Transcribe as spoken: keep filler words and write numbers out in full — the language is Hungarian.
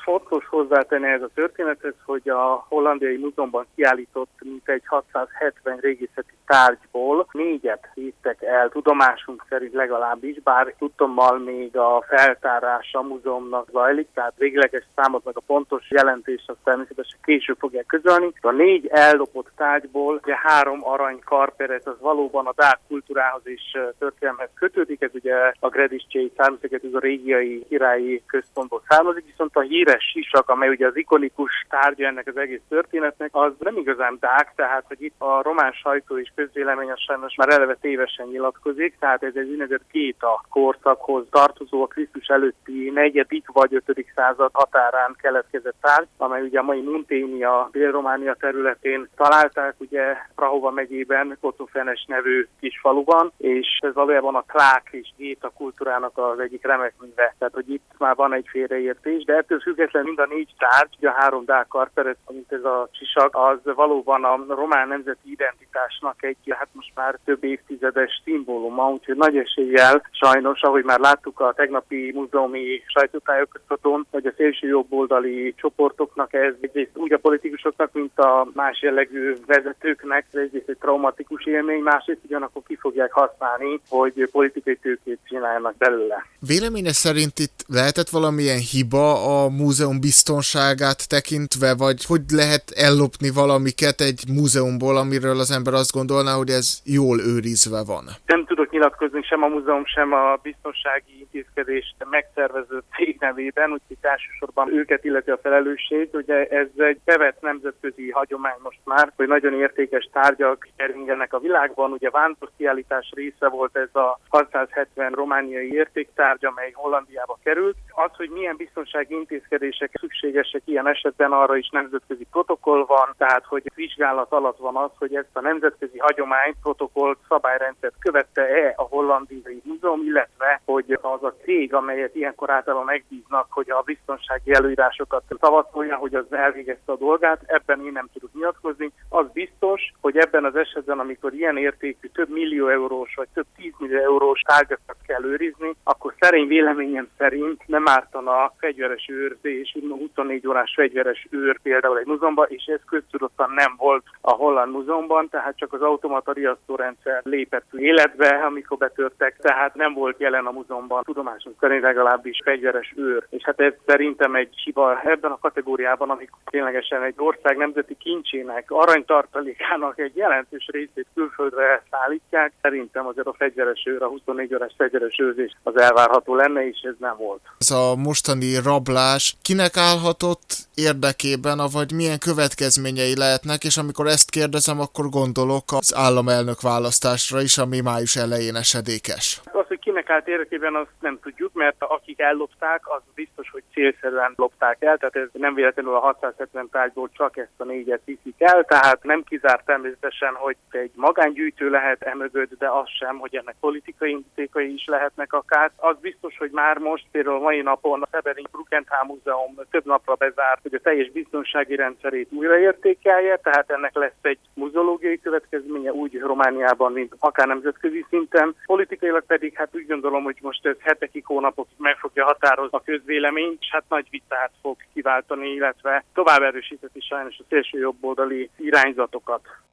fontos hozzátenni ez a történethez, hogy a hollandiai múzeumban kiállított mintegy hatszázhetven régészeti tárgyból négyet vittek el, tudomásunk szerint legalábbis, bár tudtommal még a feltárása a múzeumnak zajlik, tehát végleges számot meg a pontos jelentés azt természetesen később fogják közölni. A négy ellopott tárgyból ugye három arany karperet, az valóban a dák kultúrához és történelmhez kötődik, ez ugye a Grediscsei származik, ez a régiai királyi központból származik, viszont a híres sisak, amely ugye az ikonikus tárgya ennek az egész történetnek, az nem igazán dák, tehát hogy itt a román sajtó és közvélemény az sajnos már eleve tévesen nyilatkozik, tehát ez egy úgynevezett géta korszakhoz tartozó, a Krisztus előtti negyedik vagy ötödik század határán keletkezett tárgy, amely ugye a mai Munténia, Dél-Románia területén találták, ugye Prahova megyében, Kotofenes nevű kis faluban, és ez valójában a klák és géta kultúrának az egyik remek műve. Tehát, hogy itt már van egy félreértés, de ettől függetlenül mind a négy tárgy, ugye a három dák karperet, mint ez a sisak, az valóban a román nemzeti identitásnak egy, hát most már több évtizedes szimbóluma, úgyhogy nagy eséllyel sajnos, ahogy már láttuk a tegnapi múzeumi sajtótájékoztatón, hogy a szélső jobboldali csoportoknak ez egyrészt úgy a politikusoknak, mint a más jellegű vezetőknek, ez egyrészt egy traumatikus élmény, másrészt ugyanakkor ki fogják használni, hogy politikai tőkét csináljanak belőle. Véleménye szerint itt lehetett valamilyen hiba a múzeum biztonságát tekintve, vagy hogy lehet ellopni valamiket egy múzeumból, amiről az ember azt gondolná, hogy ez jól őrizve van? Nem tudok nyilatkozni sem a múzeum, sem a biztonsági intézkedést megszervező cég nevében, úgyhogy elsősorban őket illeti a felelősség. Ugye ez egy bevett nemzetközi hagyomány most már, hogy nagyon értékes tárgyak keringenek a világban. Ugye vándorkiállítás része volt ez a hatszázhetven romániai értéktárgy, amely Hollandiába került. Az, hogy milyen biztonsági intézkedések szükségesek ilyen esetben, arra is nemzetközi protokoll van, tehát hogy vizsgálat alatt van az, hogy ezt a nemzetközi hagyományt, protokollt, szabályrendszert követte-e a hollandiai múzeum, illetve hogy az a cég, amelyet ilyenkor általában megbíznak, hogy a biztonsági előírásokat szavatolja, hogy az elvégezte a dolgát, ebben én nem tudok nyilatkozni. Az biztos, hogy ebben az esetben, amikor ilyen értékű, több millió eurós vagy több tízmillió eurós tárgyakat kell őrizni, akkor szerény véleményem szerint nem ártana fegyveres őrzés, huszonnégy órás fegyveres őr például egy múzeumban, és ez köztudottan nem volt a holland múzeumban, tehát csak az automata riasztórendszer lépett életbe, amikor betörtek, tehát nem volt jelen a múzeumban, tudomásom szerint legalábbis fegyveres őr. És hát ez szerintem egy hiba ebben a kategóriában, amikor ténylegesen egy ország nemzeti kincsének, aranytartalékának egy jelentős részét külföldre szállítják. Szerintem azért a fegyveres őr, a huszonnégy órás fegyveres őrzés az elvárható lenne, és ez nem volt. Ez a mostani rablás kinek állhatott érdekében, vagy milyen következményei lehetnek, és amikor ezt kérdezem, akkor gondolok az államelnök választásra is, ami május elején esedékes. Az, hogy kinek állt érdekében, azt nem tudjuk, mert akik ellopták, az biztos, hogy célszerűen lopták el, tehát ez nem véletlenül a hatszázhetven tárgyból csak ezt a négyet viszik el, tehát nem kizárt természetesen, hogy egy magángyűjtő lehet emögött, de az sem, hogy ennek politikai indítékai is lehetnek akár. Az biztos, hogy már most például mai napon a Severin Brukenthal Múzeum több napra bezárt, hogy a teljes biztonsági rendszerét újraértékelje, tehát ennek lesz egy muzeológiai következménye úgy Romániában, mint akár nemzetközi szinten. Politikailag pedig hát úgy gondolom, hogy most ez hetekig, hónapokig meg fogja határozni a közvéleményt, és hát nagy vitát fog kiváltani, illetve tovább erősíteni sajnos a szélső jobboldali irányzatokat.